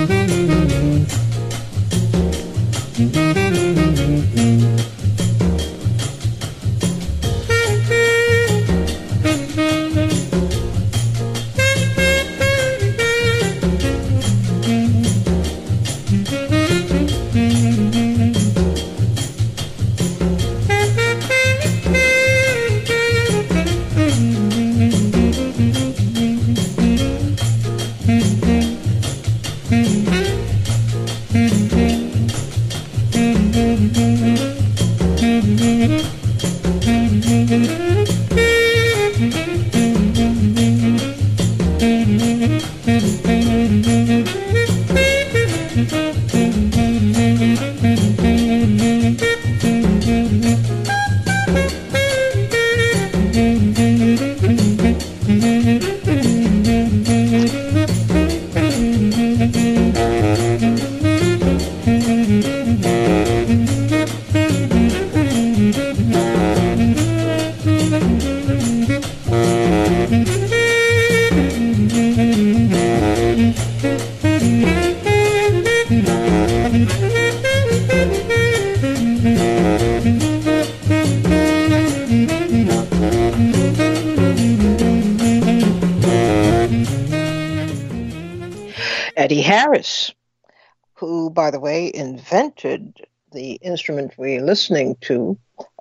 Eddie Harris, who, by the way, invented the instrument we're listening to.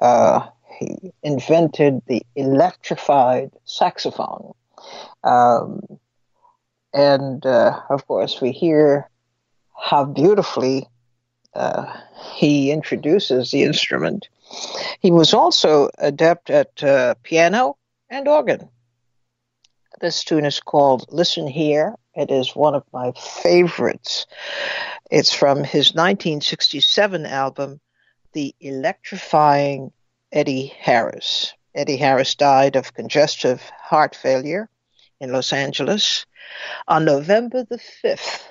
He invented the electrified saxophone. Um, and of course, we hear how beautifully he introduces the instrument. He was also adept at piano and organ. This tune is called Listen Here. It is one of my favorites. It's from his 1967 album, The Electrifying Eddie Harris. Eddie Harris died of congestive heart failure in Los Angeles on November the 5th,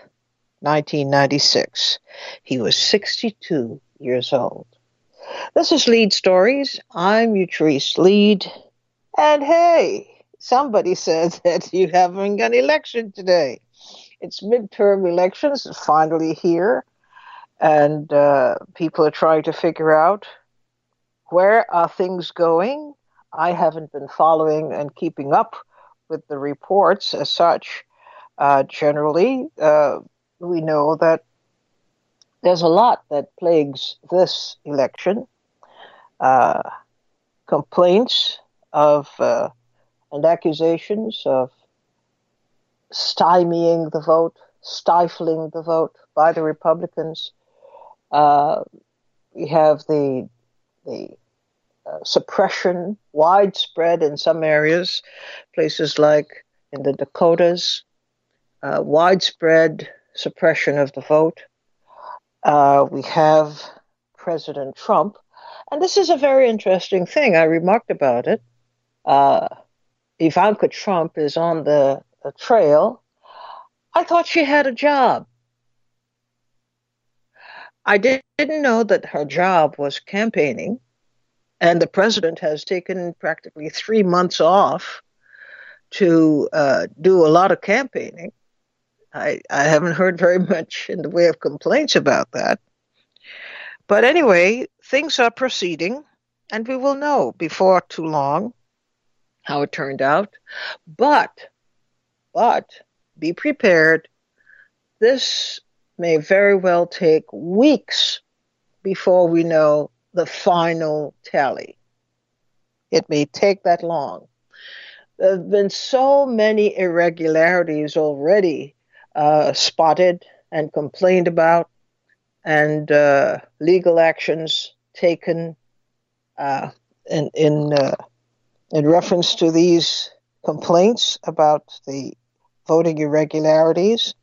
1996. He was 62 years old. This is Lead Stories. I'm Utrice Lead. And hey, somebody says that you having an election today. It's midterm elections, finally here, and people are trying to figure out where are things going. I haven't been following and keeping up with the reports as such. Generally, we know that there's a lot that plagues this election. Complaints of and accusations of stymieing the vote, stifling the vote by the Republicans. We have the suppression, widespread in some areas, places like in the Dakotas, widespread suppression of the vote. We have President Trump, and this is a very interesting thing. I remarked about it. Ivanka Trump is on the trail. I thought she had a job. I didn't know that her job was campaigning, and the president has taken practically 3 months off to do a lot of campaigning. I haven't heard very much in the way of complaints about that. But anyway, things are proceeding, and we will know before too long how it turned out. But be prepared. This may very well take weeks before we know the final tally. It may take that long. There have been so many irregularities already spotted and complained about, and legal actions taken in reference to these complaints about the voting irregularities.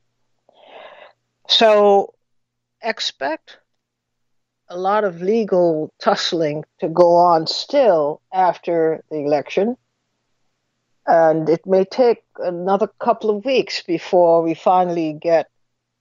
So expect a lot of legal tussling to go on still after the election. And it may take another couple of weeks before we finally get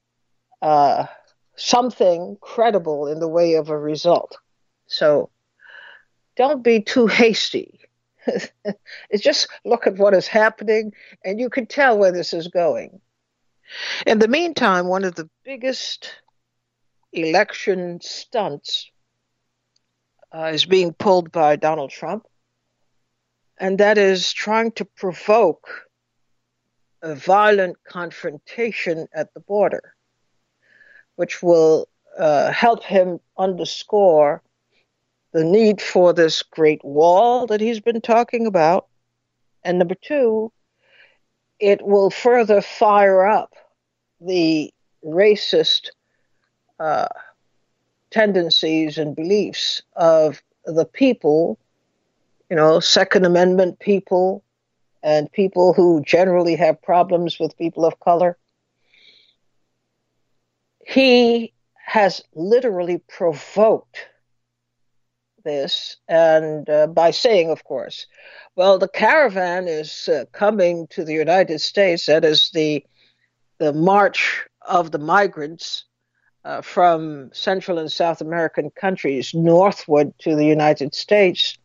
something credible in the way of a result. So don't be too hasty. It's just look at what is happening, and you can tell where this is going. In the meantime, one of the biggest election stunts is being pulled by Donald Trump, and that is trying to provoke a violent confrontation at the border, which will help him underscore the need for this great wall that he's been talking about. And number two, it will further fire up the racist uh, tendencies and beliefs of the people, Second Amendment people and people who generally have problems with people of color. He has literally provoked this, and by saying, of course, well, the caravan is coming to the United States. That is the march of the migrants from Central and South American countries northward to the United States,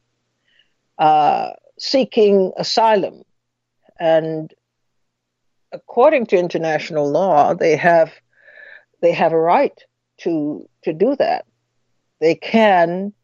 seeking asylum. And according to international law, they have a right to do that. They can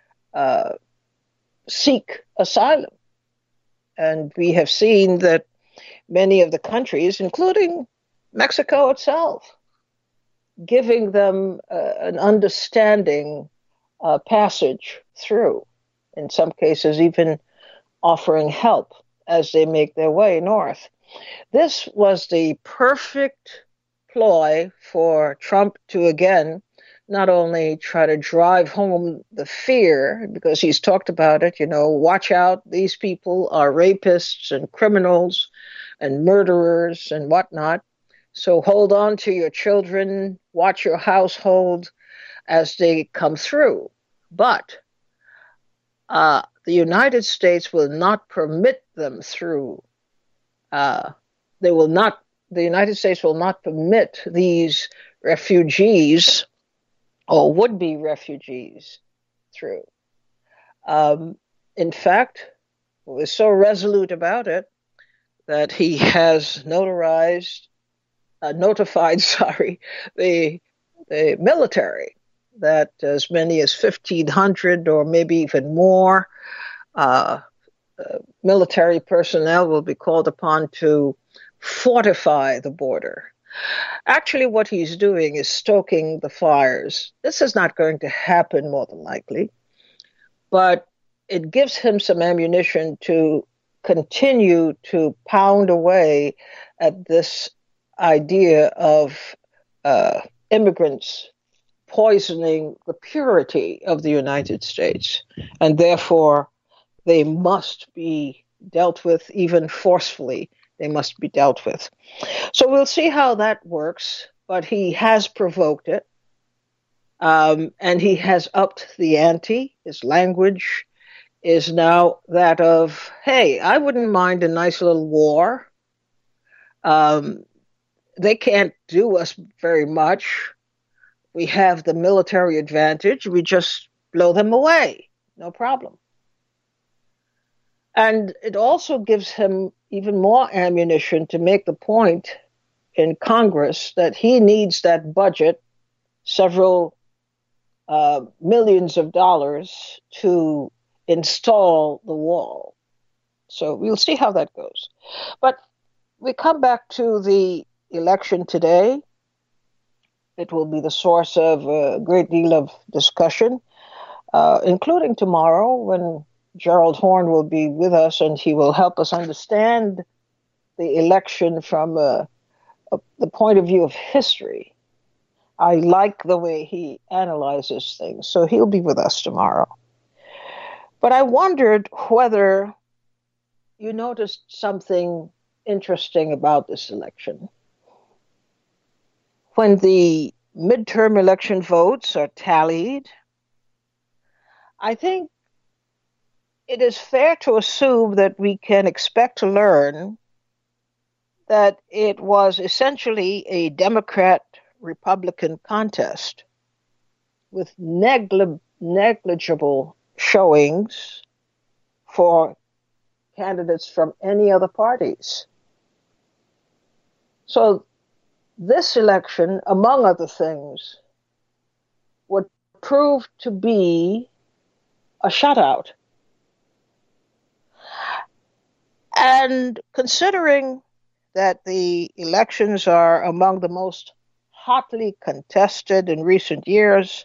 seek asylum. And we have seen that many of the countries, including Mexico itself, giving them an understanding passage through, in some cases even offering help as they make their way north. This was the perfect ploy for Trump to, again, not only try to drive home the fear, because he's talked about it, watch out, these people are rapists and criminals and murderers and whatnot. So hold on to your children, watch your household as they come through. But the United States will not permit them through. The United States will not permit these refugees or would-be refugees through. In fact, he was so resolute about it that he has notified the military that as many as 1,500 or maybe even more military personnel will be called upon to fortify the border. Actually, what he's doing is stoking the fires. This is not going to happen, more than likely, but it gives him some ammunition to continue to pound away at this idea of immigrants poisoning the purity of the United States, and therefore they must be dealt with, even forcefully. They must be dealt with. So we'll see how that works, but he has provoked it, and he has upped the ante. His language is now that of, hey, I wouldn't mind a nice little war. They can't do us very much. We have the military advantage. We just blow them away. No problem. And it also gives him even more ammunition to make the point in Congress that he needs that budget, several millions of dollars, to install the wall. So we'll see how that goes. But we come back to the election today. It will be the source of a great deal of discussion, including tomorrow when Gerald Horne will be with us, and he will help us understand the election from the point of view of history. I like the way he analyzes things, so he'll be with us tomorrow. But I wondered whether you noticed something interesting about this election. When the midterm election votes are tallied, I think it is fair to assume that we can expect to learn that it was essentially a Democrat-Republican contest with negligible showings for candidates from any other parties. So this election, among other things, would prove to be a shutout. And considering that the elections are among the most hotly contested in recent years,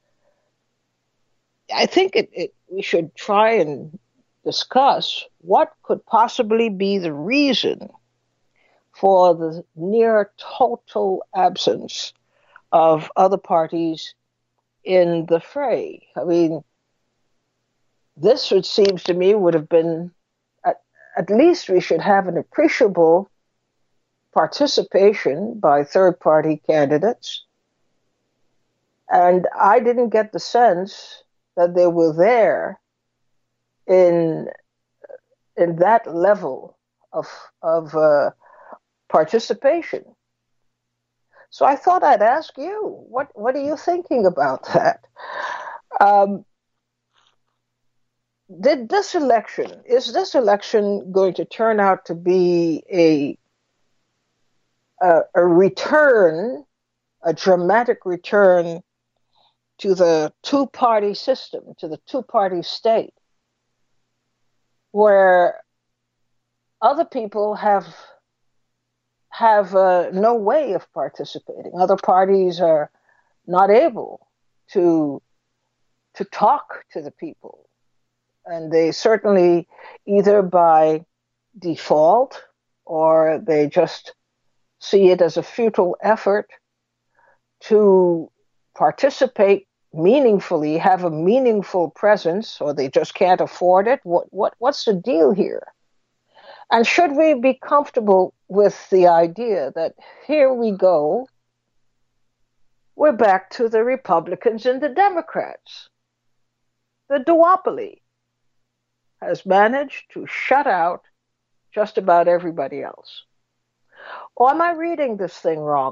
I think we should try and discuss what could possibly be the reason for the near total absence of other parties in the fray. I mean, this, it seems to me, would have been, at least we should have an appreciable participation by third-party candidates. And I didn't get the sense that they were there in that level of participation. So I thought I'd ask you, what are you thinking about that? Is this election going to turn out to be a return, a dramatic return to the two-party system, to the two-party state, where other people have no way of participating? Other parties are not able to talk to the people, and they certainly, either by default or they just see it as a futile effort to participate meaningfully, have a meaningful presence, or they just can't afford it. What's the deal here? And should we be comfortable with the idea that here we go, we're back to the Republicans and the Democrats? The duopoly has managed to shut out just about everybody else. Or am I reading this thing wrong?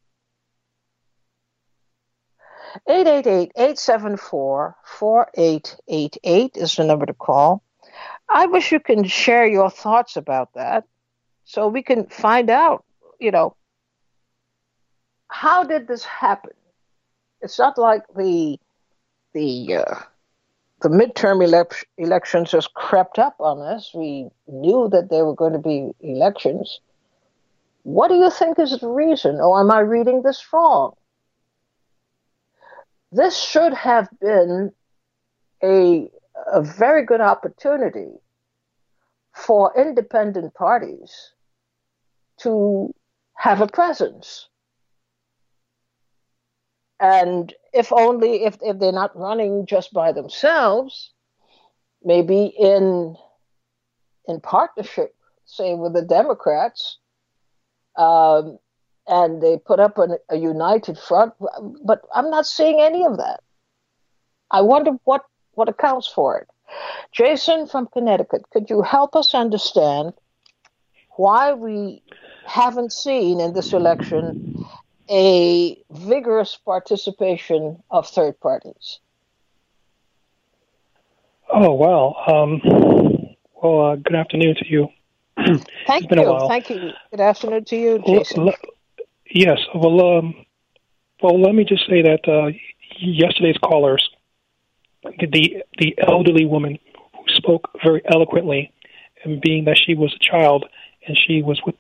888-874-4888 is the number to call. I wish you can share your thoughts about that so we can find out, how did this happen? It's not like the midterm elections just crept up on us. We knew that there were going to be elections. What do you think is the reason? Or am I reading this wrong? This should have been a very good opportunity for independent parties to have a presence. And if they're not running just by themselves, maybe in partnership, say, with the Democrats, and they put up a united front, but I'm not seeing any of that. I wonder what accounts for it. Jason from Connecticut, could you help us understand why we haven't seen in this election a vigorous participation of third parties? Oh, wow. Good afternoon to you. Thank you. Thank you. Good afternoon to you, Jason. Yes. Well, let me just say that yesterday's callers, the elderly woman who spoke very eloquently, and being that she was a child and she was with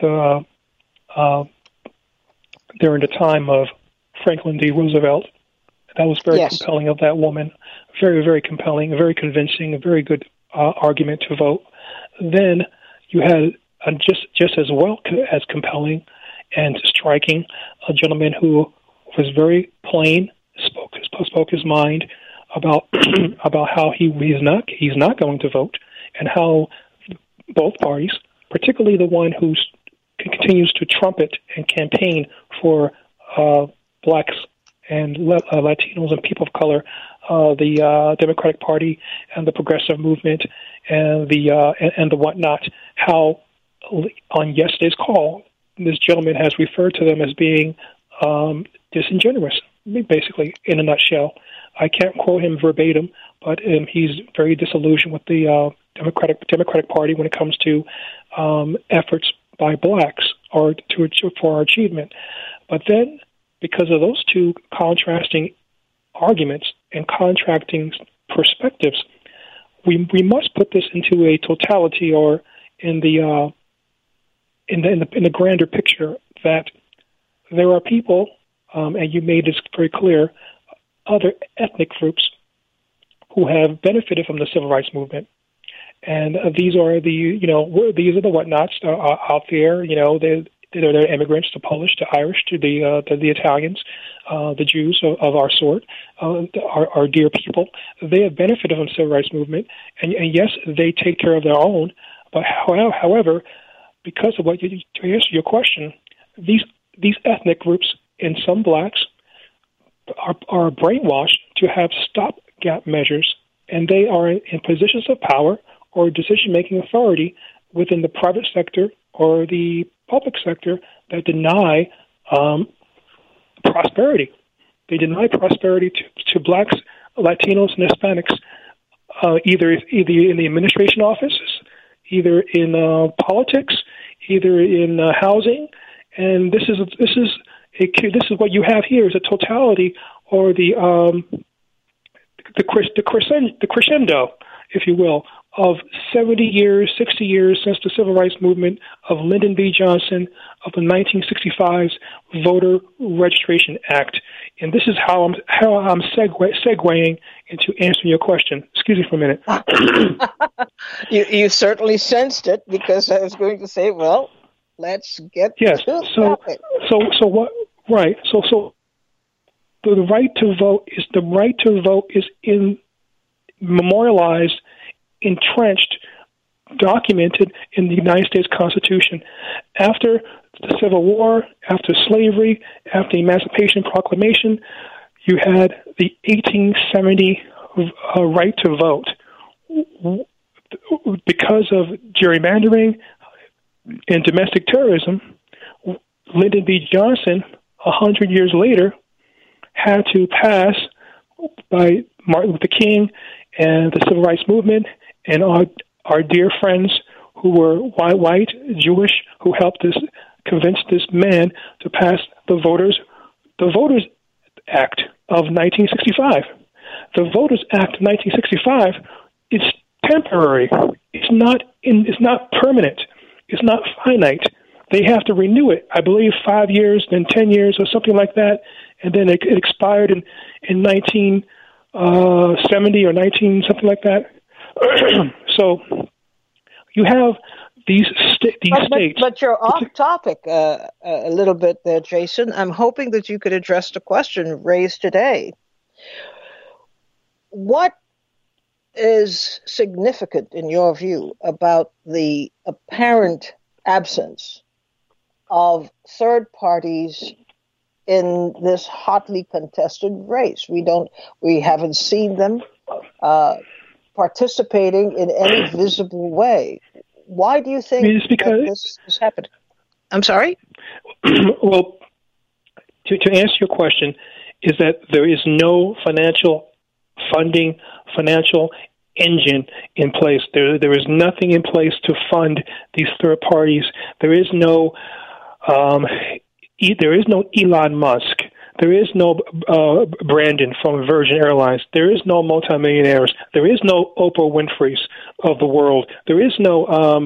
during the time of Franklin D. Roosevelt, that was very compelling of that woman. Very, very compelling, very convincing, a very good argument to vote. Then you had just as well as compelling and striking a gentleman who was very plain, spoke his mind about about how he's not going to vote, and how both parties, particularly the one who continues to trumpet and campaign for blacks and Latinos and people of color, the Democratic Party and the Progressive Movement and the whatnot, how on yesterday's call, this gentleman has referred to them as being disingenuous, basically, in a nutshell. I can't quote him verbatim, but he's very disillusioned with the Democratic Party when it comes to efforts by blacks or for our achievement. But then, because of those two contrasting arguments and contrasting perspectives, we must put this into a totality, or in the grander picture, that there are people, and you made this very clear, other ethnic groups who have benefited from the civil rights movement. And these are the whatnots out there. They're immigrants, the Polish, the Irish, the Italians, the Jews of our sort, our dear people. They have benefited from the civil rights movement, and yes, they take care of their own. But however, because of to answer your question, these ethnic groups and some blacks are brainwashed to have stopgap measures, and they are in positions of power or decision-making authority within the private sector or the public sector that deny prosperity. They deny prosperity to blacks, Latinos, and Hispanics, either in the administration offices, either in politics, either in housing, and this is what you have here is a totality, or the crescendo, if you will, of 70 years, 60 years since the Civil Rights Movement, of Lyndon B. Johnson, of the 1965 Voter Registration Act. And this is how I'm segueing into answering your question. Excuse me for a minute. You certainly sensed it, because I was going to say, well, let's get to it. So what? Right. So the right to vote is memorialized, entrenched, documented in the United States Constitution. After the Civil War, after slavery, after the Emancipation Proclamation, you had the 1870 right to vote. Because of gerrymandering and domestic terrorism, Lyndon B. Johnson, 100 years later, had to pass by Martin Luther King and the Civil Rights Movement and our dear friends who were white, Jewish, who helped us convince this man to pass the Voters Act of 1965. The Voters Act of 1965 is temporary. It's not permanent. It's not finite. They have to renew it, I believe, 5 years, then 10 years, or something like that, and then it expired in 1970 or 19 something like that. So you have these states. But you're off topic a little bit there, Jason. I'm hoping that you could address the question raised today. What is significant, in your view, about the apparent absence of third parties in this hotly contested race? We haven't seen them participating in any visible way. Why do you think this has happened? I'm sorry? Well, to answer your question, is that there is no financial funding, financial engine in place. There is nothing in place to fund these third parties. There is no Elon Musk. There is no Brandon from Virgin Airlines. There is no multimillionaires. There is no Oprah Winfrey's of the world. There is no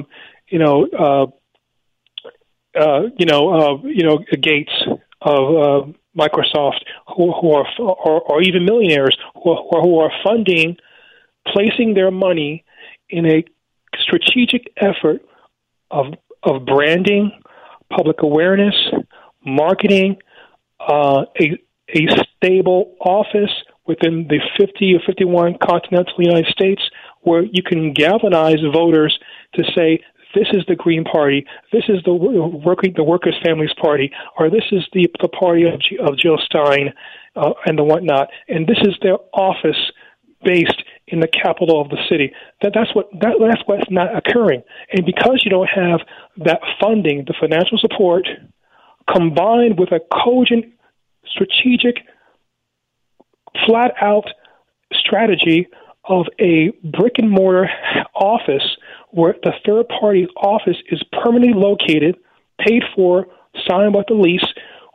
Gates of Microsoft who are or even millionaires who are funding, placing their money in a strategic effort of branding, public awareness, marketing, a stable office within the 50 or 51 continental United States where you can galvanize voters to say, this is the Green Party, this is the Workers' Families Party, or this is the party of Jill Stein and the whatnot, and this is their office based in the capital of the city. That's what's not occurring. And because you don't have that funding, the financial support, combined with a cogent, strategic, flat-out strategy of a brick-and-mortar office where the third-party office is permanently located, paid for, signed by the lease,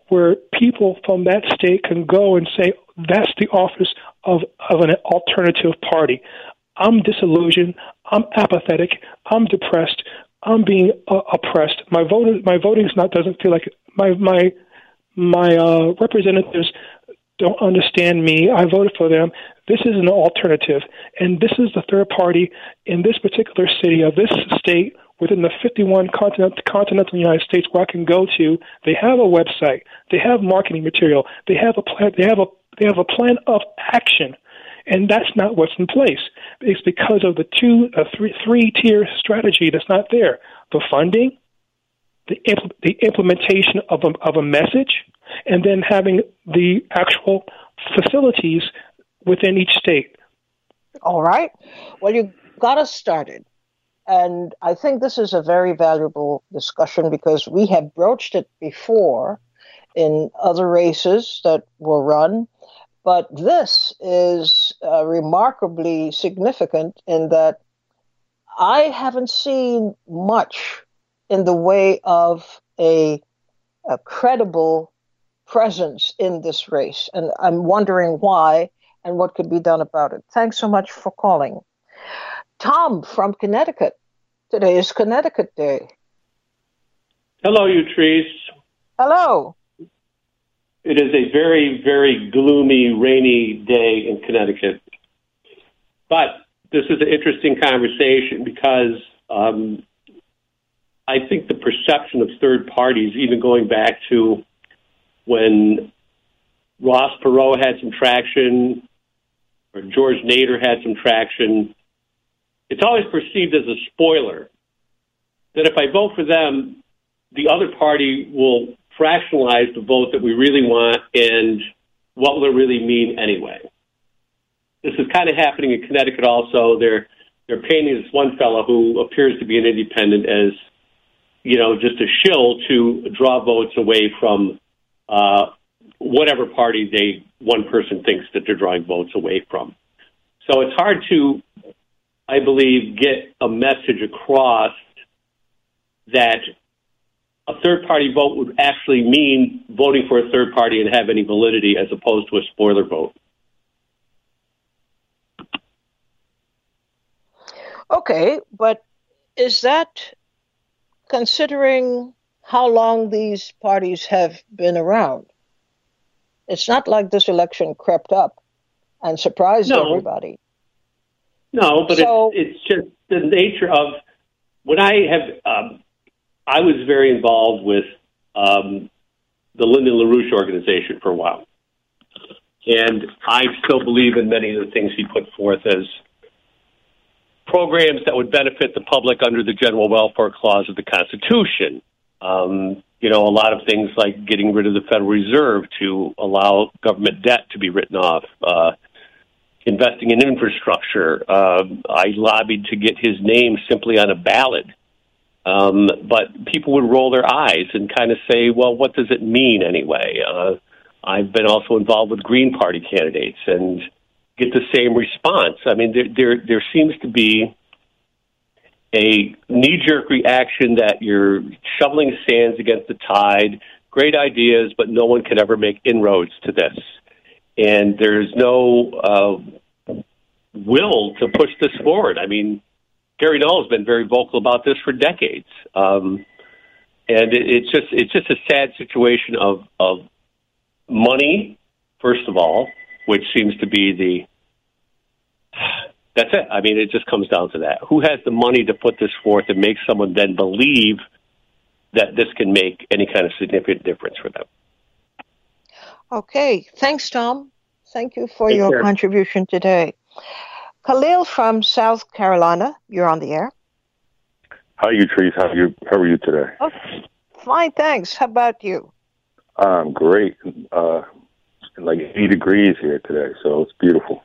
where people from that state can go and say, that's the office of an alternative party. I'm disillusioned. I'm apathetic. I'm depressed. I'm being oppressed. My voting doesn't feel like my representatives don't understand me. I voted for them. This is an alternative, and this is the third party in this particular city of this state within the 51 continental United States where I can go to. They have a website. They have marketing material. They have a plan. They have a plan of action, and that's not what's in place. It's because of the three-tier strategy that's not there. The funding, the implementation of a message, and then having the actual facilities within each state. All right. Well, you got us started. And I think this is a very valuable discussion because we have broached it before in other races that were run. But this is remarkably significant in that I haven't seen much in the way of a credible presence in this race. And I'm wondering why and what could be done about it. Thanks so much for calling. Tom from Connecticut. Today is Connecticut Day. Hello, Utrice. Hello. It is a very, very gloomy, rainy day in Connecticut. But this is an interesting conversation because I think the perception of third parties, even going back to when Ross Perot had some traction or George Nader had some traction, it's always perceived as a spoiler that if I vote for them, the other party will fractionalize the vote that we really want, and what will it really mean anyway? This is kind of happening in Connecticut also. They're painting this one fellow who appears to be an independent as, just a shill to draw votes away from whatever party one person thinks that they're drawing votes away from. So it's hard to, I believe, get a message across that a third-party vote would actually mean voting for a third party and have any validity as opposed to a spoiler vote. Okay, but is that considering how long these parties have been around? It's not like this election crept up and surprised everybody. No, but it's just the nature of when I was very involved with the Lyndon LaRouche organization for a while. And I still believe in many of the things he put forth as programs that would benefit the public under the general welfare clause of the Constitution. A lot of things like getting rid of the Federal Reserve to allow government debt to be written off, investing in infrastructure. I lobbied to get his name simply on a ballot. But people would roll their eyes and kind of say, well, what does it mean anyway? I've been also involved with Green Party candidates and get the same response. I mean, there seems to be a knee-jerk reaction that you're shoveling sands against the tide, great ideas, but no one can ever make inroads to this. And there's no will to push this forward. I mean, Gary Null has been very vocal about this for decades. And it's just a sad situation of money, first of all, which seems to be that's it. I mean, it just comes down to that. Who has the money to put this forth and make someone then believe that this can make any kind of significant difference for them? Okay. Thanks, Tom. Thank you for your contribution today. Khalil from South Carolina, you're on the air. Hi, Utrice. How are you today? Oh, fine, thanks. How about you? Great. Like 80 degrees here today, so it's beautiful.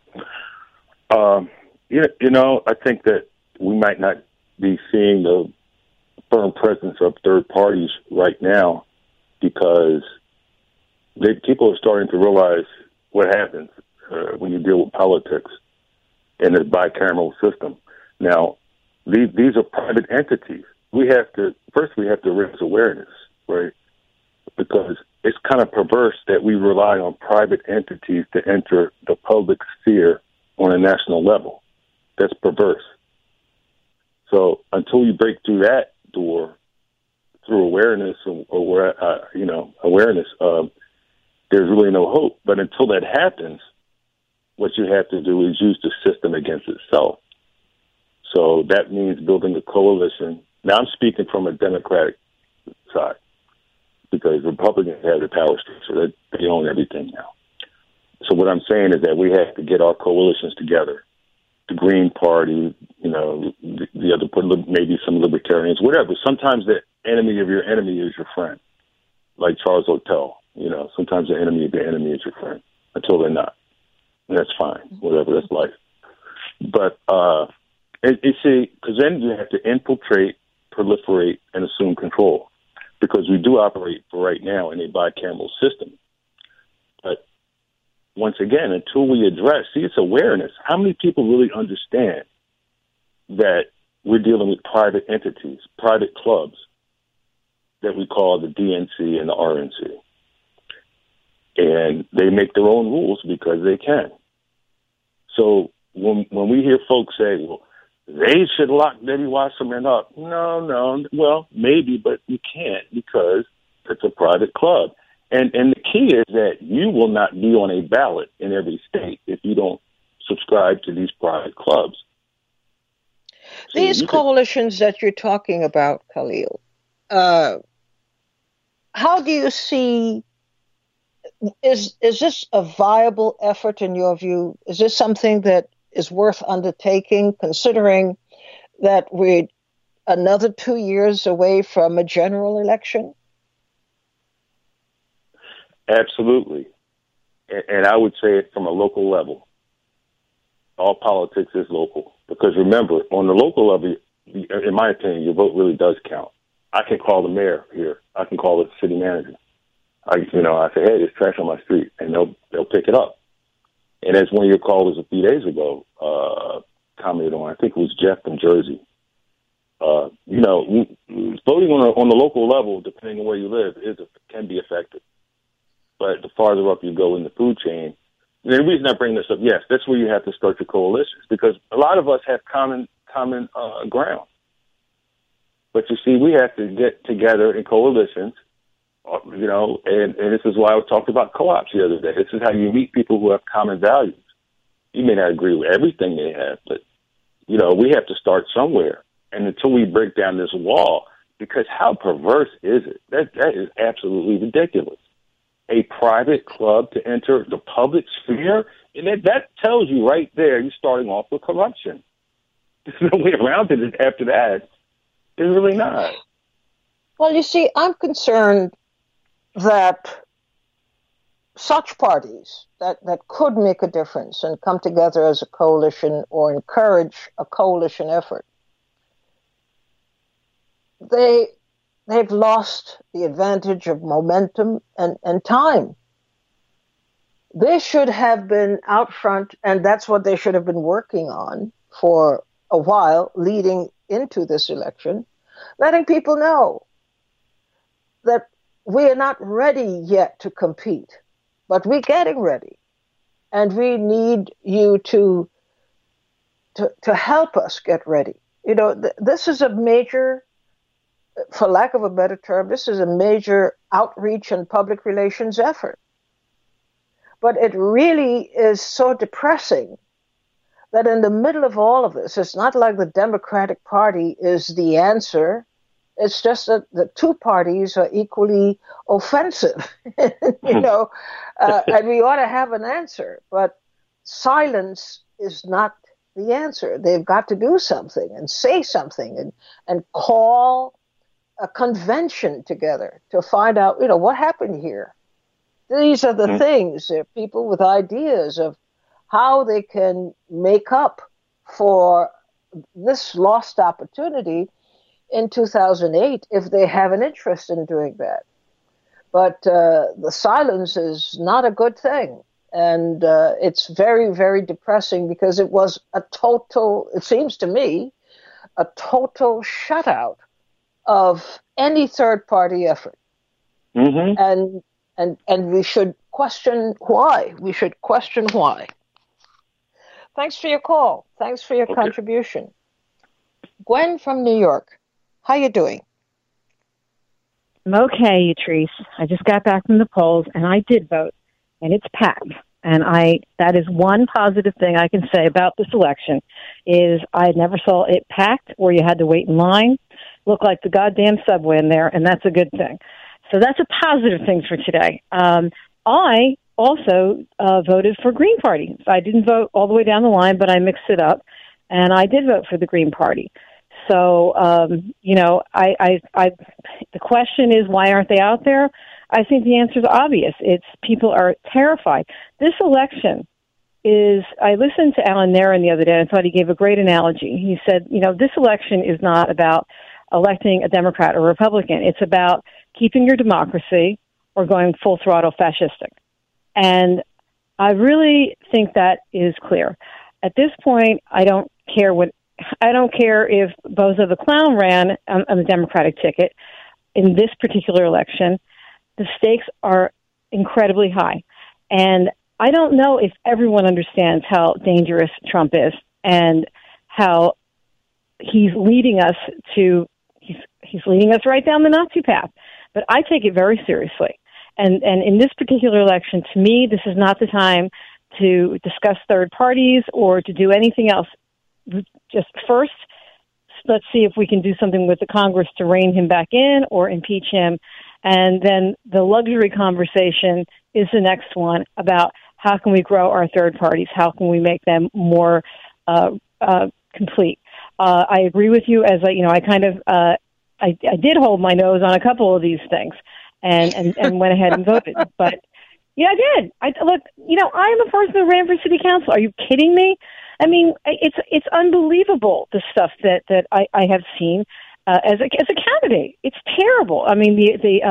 I think that we might not be seeing the firm presence of third parties right now because people are starting to realize what happens when you deal with politics in this bicameral system. Now, these are private entities. We have to raise awareness, right? Because it's kind of perverse that we rely on private entities to enter the public sphere on a national level. That's perverse. So until we break through that door through awareness awareness, there's really no hope. But until that happens, what you have to do is use the system against itself. So that means building a coalition. Now I'm speaking from a Democratic side because Republicans have the power structure. They own everything now. So what I'm saying is that we have to get our coalitions together. The Green Party, the other, maybe some libertarians, whatever. Sometimes the enemy of your enemy is your friend, like Charles O'Tell. Sometimes the enemy of your enemy is your friend until they're not. And that's fine, whatever, that's life. But, because then you have to infiltrate, proliferate, and assume control. Because we do operate for right now in a bicameral system. But once again, until we address, it's awareness. How many people really understand that we're dealing with private entities, private clubs that we call the DNC and the RNC? And they make their own rules because they can. So when we hear folks say, well, they should lock Debbie Wasserman up. No. Well, maybe, but you can't because it's a private club. And the key is that you will not be on a ballot in every state if you don't subscribe to these private clubs. So these coalitions that you're talking about, Khalil, how do you see, is this a viable effort in your view? Is this something that is worth undertaking, considering that we're another 2 years away from a general election? Absolutely. And I would say it from a local level. All politics is local. Because remember, on the local level, in my opinion, your vote really does count. I can call the mayor here. I can call the city manager. I say, hey, there's trash on my street, and they'll pick it up. And as one of your callers a few days ago commented on, I think it was Jeff from Jersey. Voting on the local level, depending on where you live, can be effective. But the farther up you go in the food chain, and the reason I bring this up, yes, that's where you have to start your coalitions because a lot of us have common ground. But you see, we have to get together in coalitions. And this is why I talked about co-ops the other day. This is how you meet people who have common values. You may not agree with everything they have, but, we have to start somewhere. And until we break down this wall, because how perverse is it? That is absolutely ridiculous. A private club to enter the public sphere, and that tells you right there you're starting off with corruption. There's no way around it after that. There's really not. Well, you see, I'm concerned that such parties that could make a difference and come together as a coalition or encourage a coalition effort, they've lost the advantage of momentum and time. They should have been out front, and that's what they should have been working on for a while leading into this election, letting people know that we are not ready yet to compete, but we're getting ready. And we need you to help us get ready. This is a major, for lack of a better term, this is a major outreach and public relations effort. But it really is so depressing that in the middle of all of this, it's not like the Democratic Party is the answer. It's just that the two parties are equally offensive, and we ought to have an answer. But silence is not the answer. They've got to do something and say something and call a convention together to find out, what happened here. These are the things. There are people with ideas of how they can make up for this lost opportunity in 2008 if they have an interest in doing that. But the silence is not a good thing. And it's very, very depressing because it was it seems to me, a total shutout of any third party effort. Mm-hmm. And And we should question why. We should question why. Thanks for your call. Thanks for your contribution. Gwen from New York, how you doing? I'm okay, Yatrice. I just got back from the polls, and I did vote, and it's packed. And that is one positive thing I can say about this election, is I never saw it packed where you had to wait in line. Looked like the goddamn subway in there, and that's a good thing. So that's a positive thing for today. I also voted for Green Party. I didn't vote all the way down the line, but I mixed it up, and I did vote for the Green Party. So, the question is, why aren't they out there? I think the answer is obvious. It's people are terrified. This election I listened to Alan Nairn the other day, and I thought he gave a great analogy. He said, this election is not about electing a Democrat or Republican. It's about keeping your democracy or going full throttle fascistic. And I really think that is clear. At this point, I don't care if Bozo the Clown ran on the Democratic ticket in this particular election. The stakes are incredibly high. And I don't know if everyone understands how dangerous Trump is and how he's leading us right down the Nazi path. But I take it very seriously. And in this particular election, to me, this is not the time to discuss third parties or to do anything else. Just first, let's see if we can do something with the Congress to rein him back in or impeach him. And then the luxury conversation is the next one about how can we grow our third parties? How can we make them more complete? I agree with you. As I did hold my nose on a couple of these things and went ahead and voted. But yeah, I did. I'm a person who ran for city council. Are you kidding me? I mean, it's unbelievable, the stuff that I have seen as a candidate. It's terrible. I mean,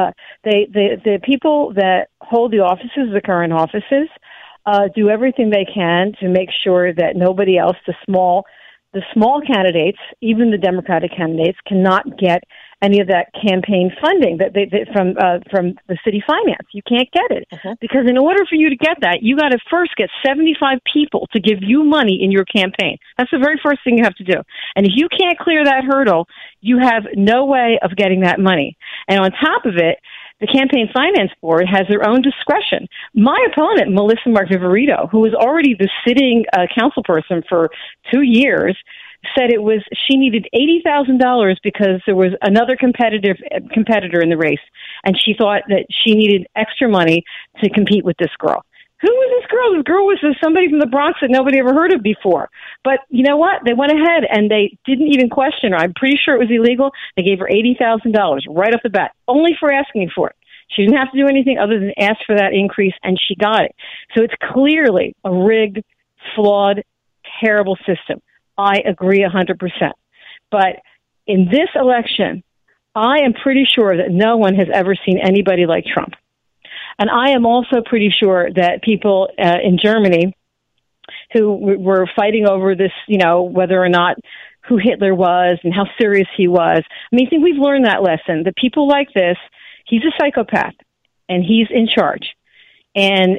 the people that hold the offices, the current offices, do everything they can to make sure that nobody else, the small candidates, even the Democratic candidates, cannot get any of that campaign funding that they from the city finance. You can't get it because in order for you to get that, you got to first get 75 people to give you money in your campaign. That's the very first thing you have to do. And if you can't clear that hurdle, you have no way of getting that money. And on top of it, the Campaign Finance Board has their own discretion. My opponent, Melissa Mark-Viverito, who was already the sitting councilperson for 2 years, said she needed $80,000 because there was another competitor in the race, and she thought that she needed extra money to compete with this girl. Who was this girl? This girl was somebody from the Bronx that nobody ever heard of before. But you know what? They went ahead and they didn't even question her. I'm pretty sure it was illegal. They gave her $80,000 right off the bat, only for asking for it. She didn't have to do anything other than ask for that increase, and she got it. So it's clearly a rigged, flawed, terrible system. I agree 100%. But in this election, I am pretty sure that no one has ever seen anybody like Trump. And I am also pretty sure that people in Germany who were fighting over this, whether or not who Hitler was and how serious he was. I mean, I think we've learned that lesson, that people like this, he's a psychopath and he's in charge. And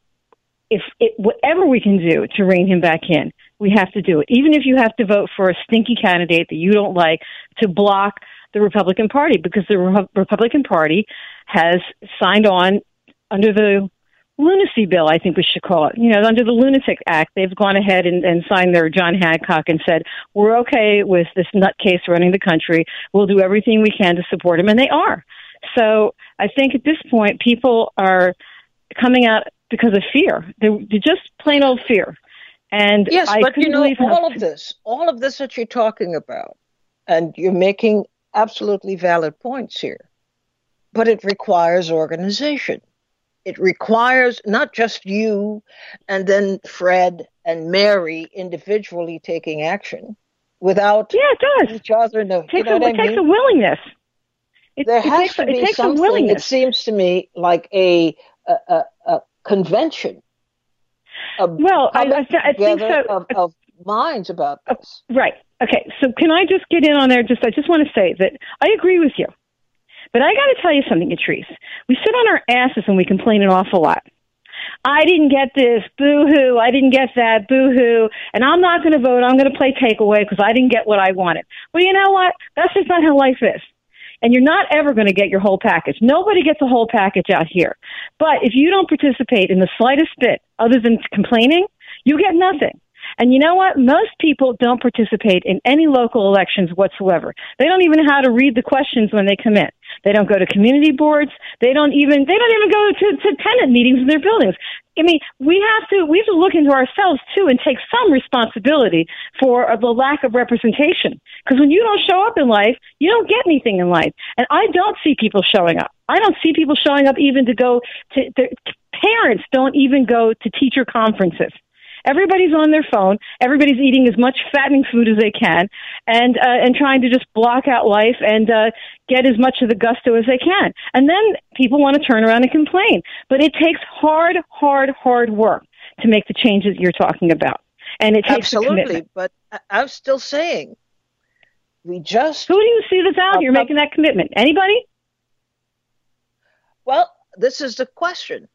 whatever we can do to rein him back in, we have to do it. Even if you have to vote for a stinky candidate that you don't like to block the Republican Party, because the Republican Party has signed on under the lunacy bill, I think we should call it. Under the Lunatic Act, they've gone ahead and signed their John Hancock and said, we're okay with this nutcase running the country. We'll do everything we can to support him. And they are. So I think at this point, people are coming out because of fear. They're just plain old fear. And yes, but all of this that you're talking about, and you're making absolutely valid points here, but it requires organization. It requires not just you and then Fred and Mary individually taking action without it does. each other. It takes a willingness. There has to be something, it seems to me, like a convention. I think so. Of minds about this. Right. Okay. So can I just get in on there? I just want to say that I agree with you. But I got to tell you something, Yatrice. We sit on our asses and we complain an awful lot. I didn't get this, boo-hoo, I didn't get that, boo-hoo, and I'm not going to vote, I'm going to play takeaway because I didn't get what I wanted. Well, you know what? That's just not how life is. And you're not ever going to get your whole package. Nobody gets a whole package out here. But if you don't participate in the slightest bit other than complaining, you get nothing. And you know what? Most people don't participate in any local elections whatsoever. They don't even know how to read the questions when they come in. They don't go to community boards. They don't even go to tenant meetings in their buildings. I mean, we have to look into ourselves too and take some responsibility for the lack of representation. Because when you don't show up in life, you don't get anything in life. And I don't see people showing up. I don't see people showing up even to go to, parents don't even go to teacher conferences. Everybody's on their phone. Everybody's eating as much fattening food as they can, and trying to just block out life and get as much of the gusto as they can. And then people want to turn around and complain. But it takes hard work to make the changes you're talking about, and it takes a commitment. But I'm still saying, we just... Who do you see that's out here making that commitment? Anybody? Well, this is the question.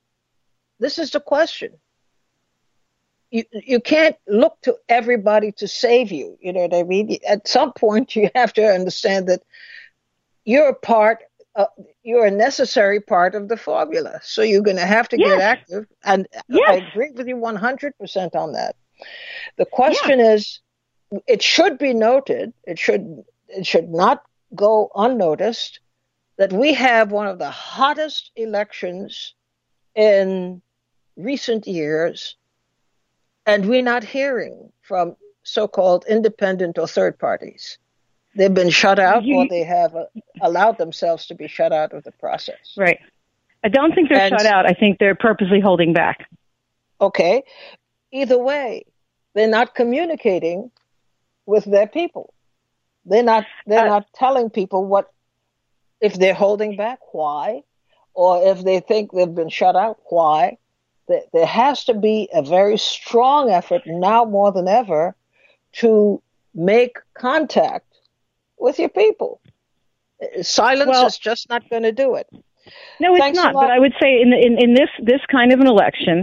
You can't look to everybody to save you. You know what I mean? At some point, you have to understand that you're a necessary part of the formula. So you're going to have to get active. And I agree with you 100% on that. The question is, it should be noted, it should not go unnoticed, that we have one of the hottest elections in recent years. And we're not hearing from so-called independent or third parties. They've been shut out, or they have allowed themselves to be shut out of the process. Right. I don't think they're shut out. I think they're purposely holding back. Okay. Either way, they're not communicating with their people. They're not telling people what, if they're holding back, why, or if they think they've been shut out, why. There has to be a very strong effort now more than ever to make contact with your people. Silence is just not going to do it. No, it's not. But I would say in this kind of an election,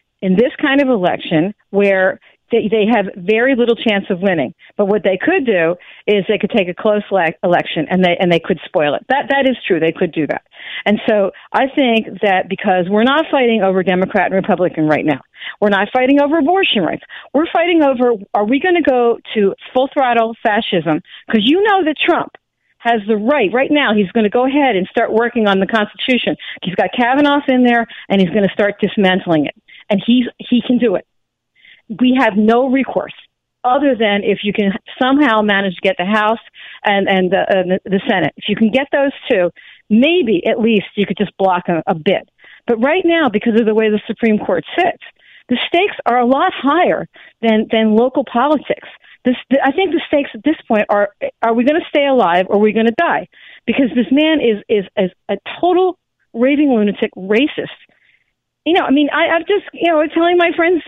where they have very little chance of winning. But what they could do is they could take a close election and they could spoil it. That is true. They could do that. And so I think that because we're not fighting over Democrat and Republican right now, we're not fighting over abortion rights. We're fighting over, are we going to go to full throttle fascism? Because you know that Trump has the right now, he's going to go ahead and start working on the Constitution. He's got Kavanaugh in there and he's going to start dismantling it. And he can do it. We have no recourse other than if you can somehow manage to get the House and the Senate. If you can get those two, maybe at least you could just block a bit. But right now, because of the way the Supreme Court sits, the stakes are a lot higher than local politics. I think the stakes at this point are we going to stay alive or are we going to die? Because this man is a total raving lunatic, racist. You know, I mean, I'm just, telling my friends,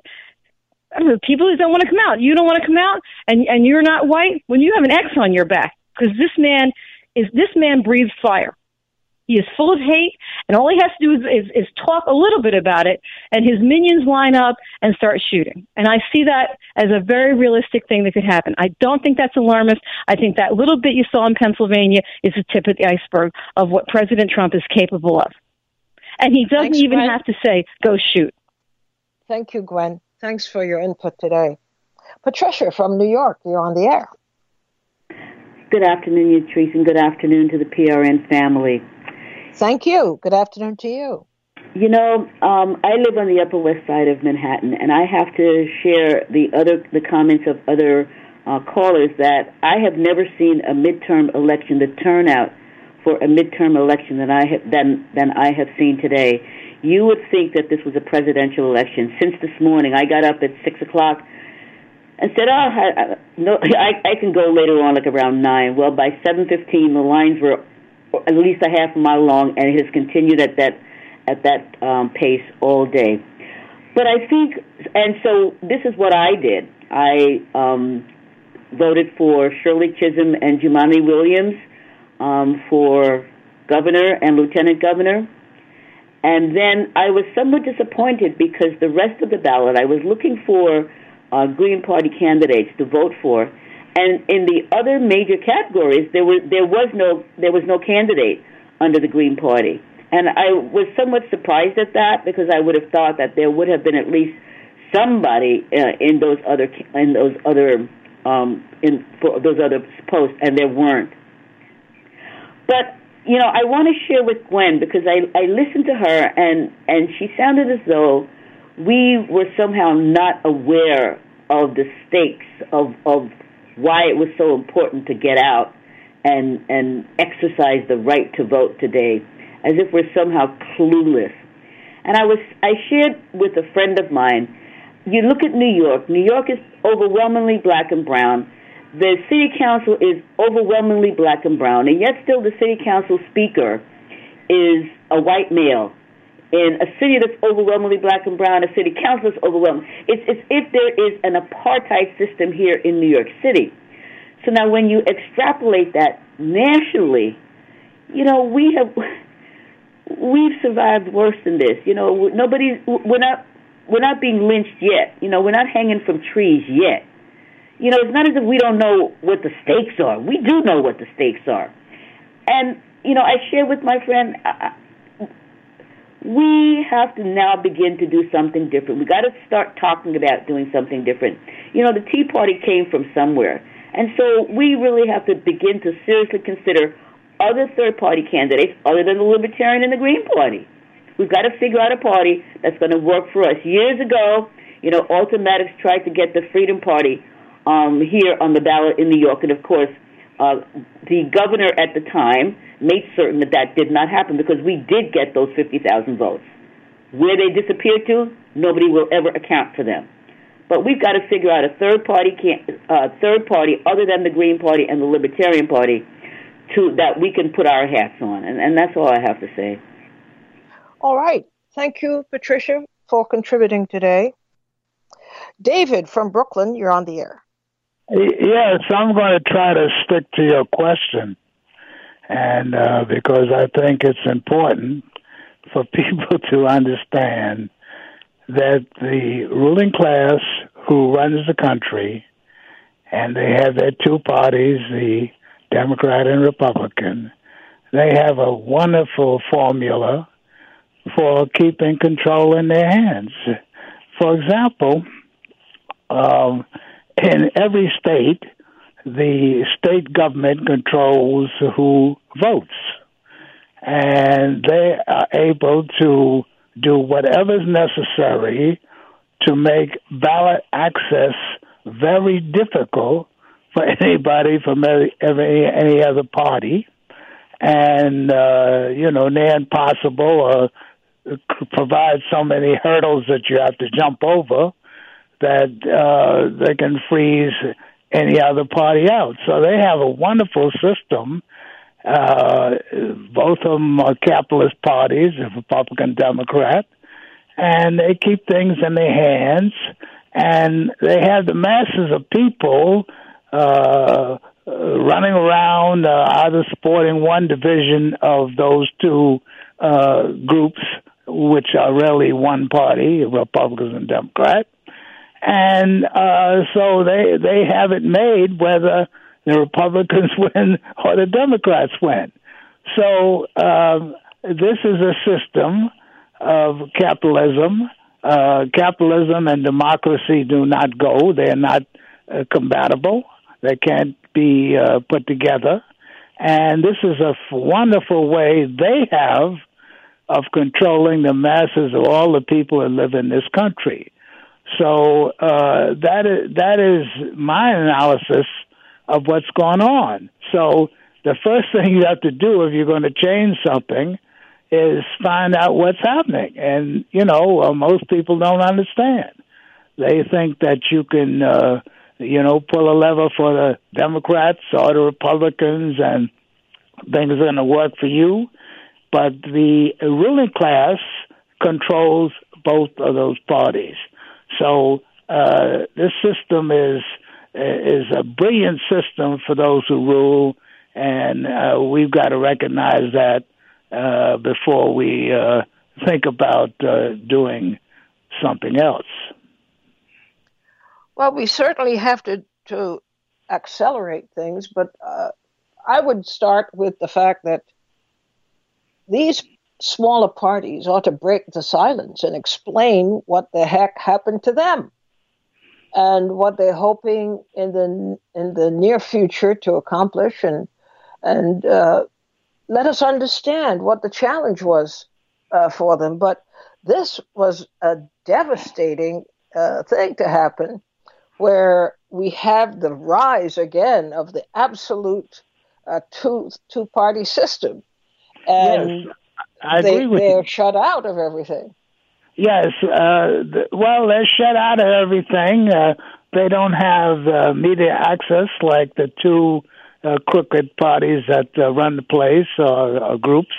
people who don't want to come out. You don't want to come out, and you're not white. When you have an X on your back, because this man breathes fire. He is full of hate, and all he has to do is talk a little bit about it, and his minions line up and start shooting. And I see that as a very realistic thing that could happen. I don't think that's alarmist. I think that little bit you saw in Pennsylvania is the tip of the iceberg of what President Trump is capable of. And he doesn't even have to say, go shoot. Thank you, Gwen. Thanks for your input today. Patricia from New York, you're on the air. Good afternoon, Yatrice, and good afternoon to the PRN family. Thank you. Good afternoon to you. You know, I live on the Upper West Side of Manhattan, and I have to share the comments of other callers that I have never seen a midterm election, the turnout for a midterm election than I have seen today. You would think that this was a presidential election. Since this morning, I got up at 6 o'clock and said, I can go later on, like around 9. Well, by 7:15, the lines were at least a half a mile long, and it has continued at that pace all day. But I think, and so this is what I did. I voted for Shirley Chisholm and Jumaane Williams. for governor and lieutenant governor. And then I was somewhat disappointed because the rest of the ballot, I was looking for Green Party candidates to vote for, and in the other major categories, there was no candidate under the Green Party, and I was somewhat surprised at that because I would have thought that there would have been at least somebody in those other posts, and there weren't. But I want to share with Gwen because I listened to her and she sounded as though we were somehow not aware of the stakes of why it was so important to get out and exercise the right to vote today, as if we're somehow clueless. And I shared with a friend of mine, you look at New York. New York is overwhelmingly black and brown. The city council is overwhelmingly black and brown, and yet still the city council speaker is a white male. In a city that's overwhelmingly black and brown, a city council is overwhelming. It's as if there is an apartheid system here in New York City. So now when you extrapolate that nationally, we've survived worse than this. We're not being lynched yet. We're not hanging from trees yet. It's not as if we don't know what the stakes are. We do know what the stakes are. And, I shared with my friend, we have to now begin to do something different. We got to start talking about doing something different. The Tea Party came from somewhere. And so we really have to begin to seriously consider other third-party candidates other than the Libertarian and the Green Party. We've got to figure out a party that's going to work for us. Years ago, Alton Maddox tried to get the Freedom Party here on the ballot in New York, and of course, the governor at the time made certain that did not happen because we did get those 50,000 votes. Where they disappeared to, nobody will ever account for them. But we've got to figure out a third party other than the Green Party and the Libertarian Party that we can put our hats on, and that's all I have to say. All right. Thank you, Patricia, for contributing today. David from Brooklyn, you're on the air. Yes, I'm going to try to stick to your question, and because I think it's important for people to understand that the ruling class who runs the country, and they have their two parties, the Democrat and Republican, they have a wonderful formula for keeping control in their hands. For example, in every state, the state government controls who votes, and they are able to do whatever is necessary to make ballot access very difficult for anybody from any other party, and near impossible, provide so many hurdles that you have to jump over that they can freeze any other party out. So they have a wonderful system. Both of them are capitalist parties, Republican, Democrat, and they keep things in their hands, and they have the masses of people running around either supporting one division of those two groups, which are really one party, Republicans and Democrats. And so they have it made whether the Republicans win or the Democrats win. So this is a system of capitalism. Capitalism and democracy do not go. They're not compatible. They can't be put together. And this is a wonderful way they have of controlling the masses of all the people that live in this country. So that is my analysis of what's going on. So the first thing you have to do if you're going to change something is find out what's happening. And, most people don't understand. They think that you can, pull a lever for the Democrats or the Republicans and things are going to work for you. But the ruling class controls both of those parties. So this system is a brilliant system for those who rule, And we've got to recognize that before we think about doing something else. Well, we certainly have to accelerate things, but I would start with the fact that these smaller parties ought to break the silence and explain what the heck happened to them and what they're hoping in the near future to accomplish, and let us understand what the challenge was for them. But this was a devastating thing to happen, where we have the rise again of the absolute two-party system, and yes, I agree with they're you. shut out of everything. Yes, well, they're shut out of everything. They don't have media access like the two crooked parties that run the place or groups,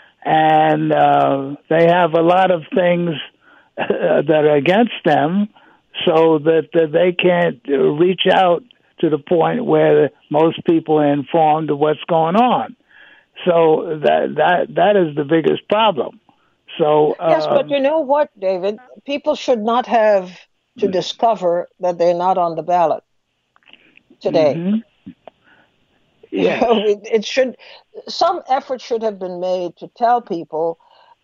and they have a lot of things that are against them, so that they can't reach out to the point where most people are informed of what's going on. So that is the biggest problem. So yes, but you know what, David? People should not have to discover that they're not on the ballot today. Mm-hmm. Yes. It should. Some effort should have been made to tell people,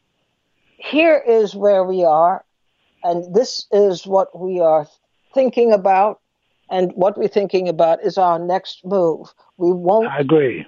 here is where we are, and this is what we are thinking about, and what we're thinking about is our next move. We won't. I agree.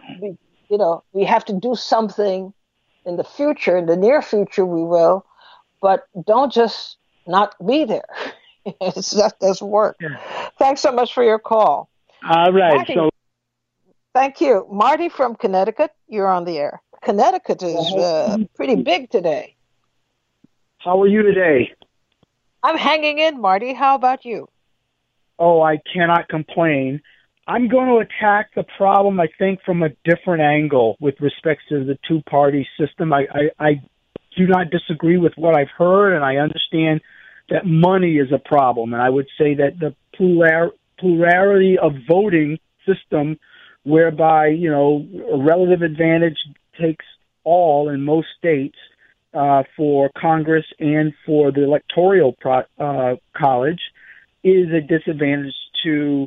We have to do something in the future, in the near future we will, but don't just not be there. That doesn't work. Yeah. Thanks so much for your call. All right. Marty, thank you. Marty from Connecticut, you're on the air. Connecticut is pretty big today. How are you today? I'm hanging in, Marty. How about you? Oh, I cannot complain. I'm going to attack the problem, I think, from a different angle with respect to the two-party system. I do not disagree with what I've heard, and I understand that money is a problem. And I would say that the plurality of voting system, whereby, a relative advantage takes all in most states for Congress and for the electoral college, is a disadvantage to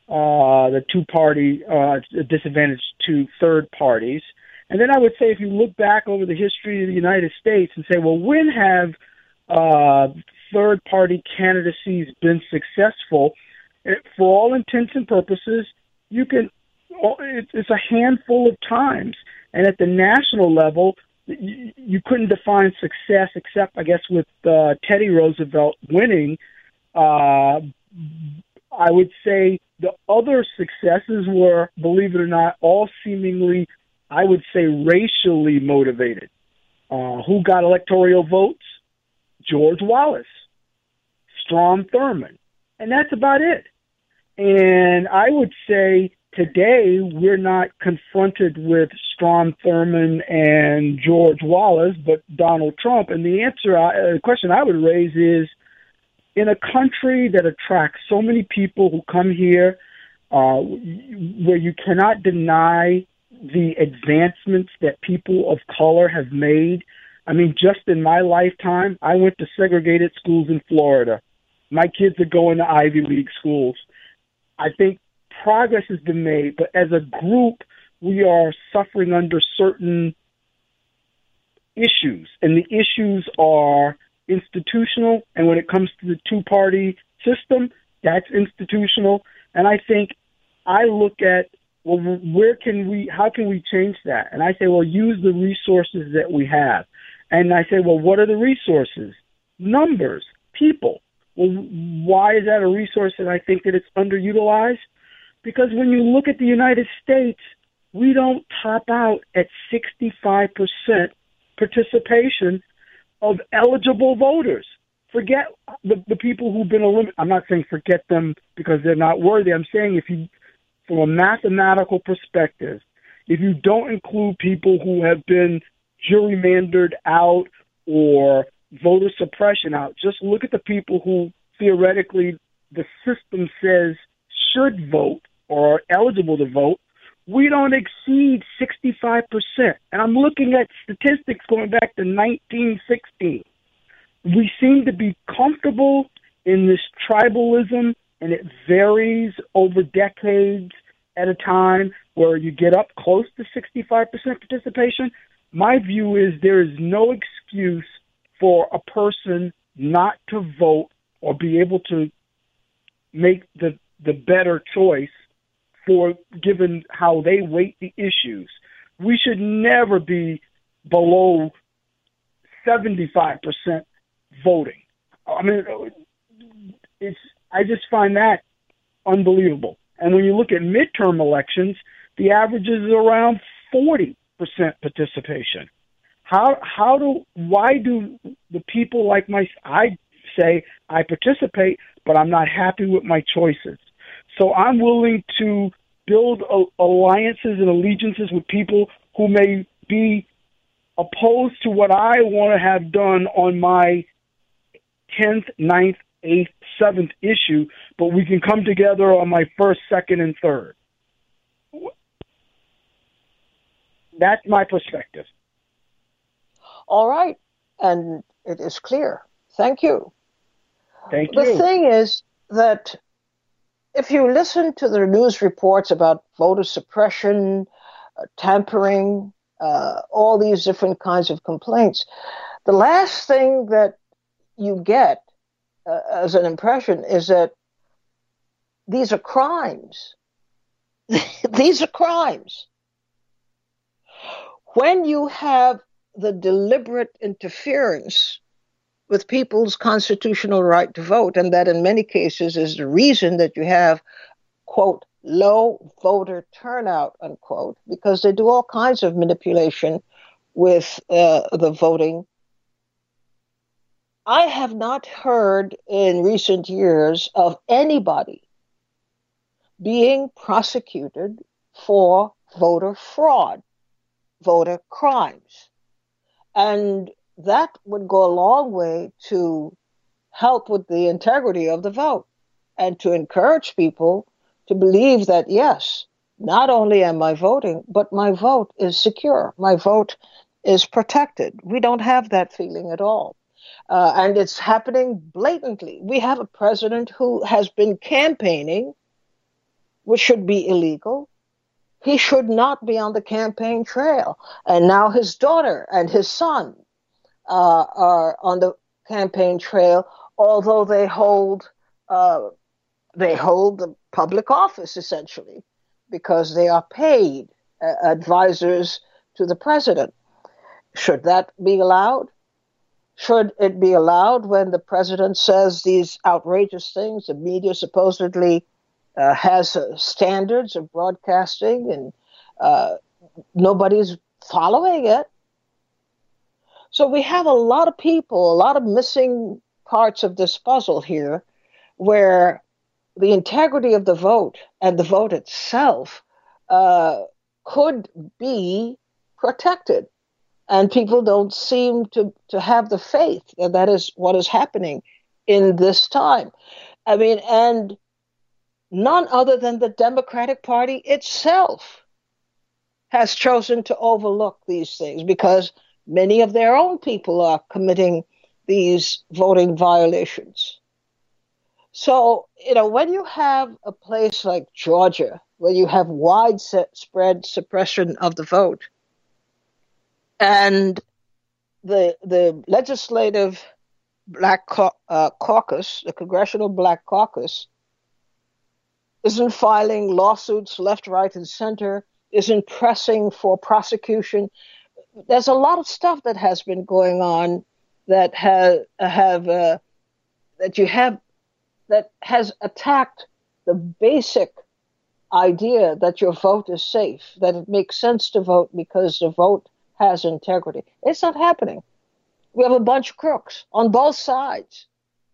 the two-party, disadvantage to third parties. And then I would say, if you look back over the history of the United States and say, well, when have third-party candidacies been successful? For all intents and purposes, it's a handful of times. And at the national level, you couldn't define success except, I guess, with Teddy Roosevelt winning. I would say the other successes were, believe it or not, all seemingly, I would say, racially motivated. Who got electoral votes? George Wallace, Strom Thurmond, and that's about it. And I would say today we're not confronted with Strom Thurmond and George Wallace, but Donald Trump. And the question I would raise is, in a country that attracts so many people who come here, where you cannot deny the advancements that people of color have made. I mean, just in my lifetime, I went to segregated schools in Florida. My kids are going to Ivy League schools. I think progress has been made, but as a group, we are suffering under certain issues, and the issues are institutional, and when it comes to the two-party system, that's institutional. And I think I look at, well, how can we change that? And I say, well, use the resources that we have. And I say, well, what are the resources? Numbers, people. Well, why is that a resource that I think that it's underutilized? Because when you look at the United States, we don't top out at 65% participation of eligible voters. Forget the people who've been eliminated. I'm not saying forget them because they're not worthy. I'm saying from a mathematical perspective, if you don't include people who have been gerrymandered out or voter suppression out, just look at the people who theoretically the system says should vote or are eligible to vote. we don't exceed 65%. And I'm looking at statistics going back to 1916. We seem to be comfortable in this tribalism, and it varies over decades at a time where you get up close to 65% participation. My view is there is no excuse for a person not to vote or be able to make the better choice for given how they weight the issues. We should never be below 75% voting. I mean, I just find that unbelievable. And when you look at midterm elections, the average is around 40% participation. Why do the people like I say I participate, but I'm not happy with my choices? So I'm willing to build alliances and allegiances with people who may be opposed to what I want to have done on my 10th, 9th, 8th, 7th issue, but we can come together on my 1st, 2nd, and 3rd. That's my perspective. All right. And it is clear. Thank you. Thank you. The thing is that if you listen to the news reports about voter suppression, tampering, all these different kinds of complaints, the last thing that you get as an impression is that these are crimes. These are crimes. When you have the deliberate interference with people's constitutional right to vote, and that in many cases is the reason that you have, quote, low voter turnout, unquote, because they do all kinds of manipulation with the voting. I have not heard in recent years of anybody being prosecuted for voter fraud, voter crimes. And that would go a long way to help with the integrity of the vote and to encourage people to believe that, yes, not only am I voting, but my vote is secure. My vote is protected. We don't have that feeling at all. And it's happening blatantly. We have a president who has been campaigning, which should be illegal. He should not be on the campaign trail. And now his daughter and his son are on the campaign trail, although they hold the public office, essentially, because they are paid advisors to the president. Should that be allowed? Should it be allowed when the president says these outrageous things? The media supposedly has standards of broadcasting, and nobody's following it. So we have a lot of people, a lot of missing parts of this puzzle here, where the integrity of the vote and the vote itself could be protected. And people don't seem to have the faith that that is what is happening in this time. I mean, and none other than the Democratic Party itself has chosen to overlook these things because many of their own people are committing these voting violations. So, when you have a place like Georgia, where you have widespread suppression of the vote, and the legislative Black Caucus, the Congressional Black Caucus, isn't filing lawsuits left, right, and center, isn't pressing for prosecution. There's a lot of stuff that has been going on that that has attacked the basic idea that your vote is safe, that it makes sense to vote because the vote has integrity. It's not happening. We have a bunch of crooks on both sides.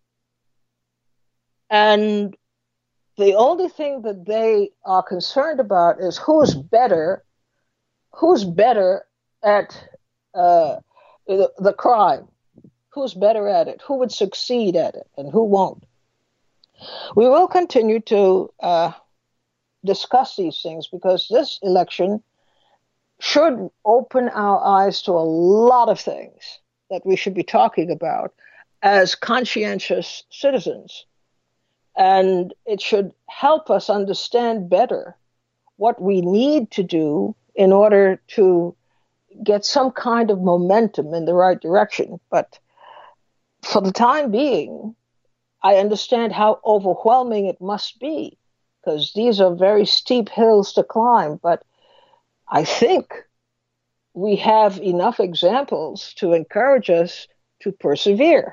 And the only thing that they are concerned about is who's better at the crime, who's better at it, who would succeed at it, and who won't. We will continue to discuss these things, because this election should open our eyes to a lot of things that we should be talking about as conscientious citizens. And it should help us understand better what we need to do in order to get some kind of momentum in the right direction. But for the time being, I understand how overwhelming it must be, because these are very steep hills to climb. But I think we have enough examples to encourage us to persevere.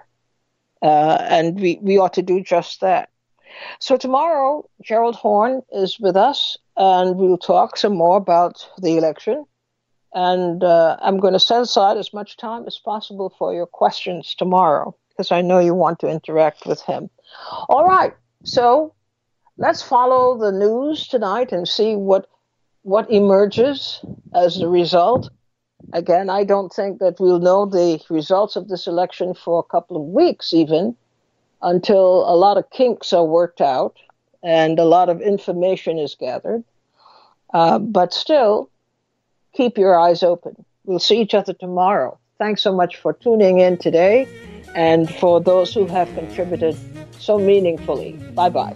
And we ought to do just that. So tomorrow, Gerald Horne is with us, and we'll talk some more about the election. And I'm going to set aside as much time as possible for your questions tomorrow, because I know you want to interact with him. All right, so let's follow the news tonight and see what emerges as the result. Again, I don't think that we'll know the results of this election for a couple of weeks even, until a lot of kinks are worked out and a lot of information is gathered. But still, keep your eyes open. We'll see each other tomorrow. Thanks so much for tuning in today, and for those who have contributed so meaningfully. Bye-bye.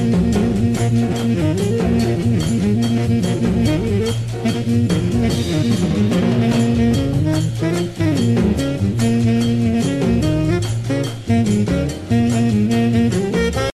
Thank you.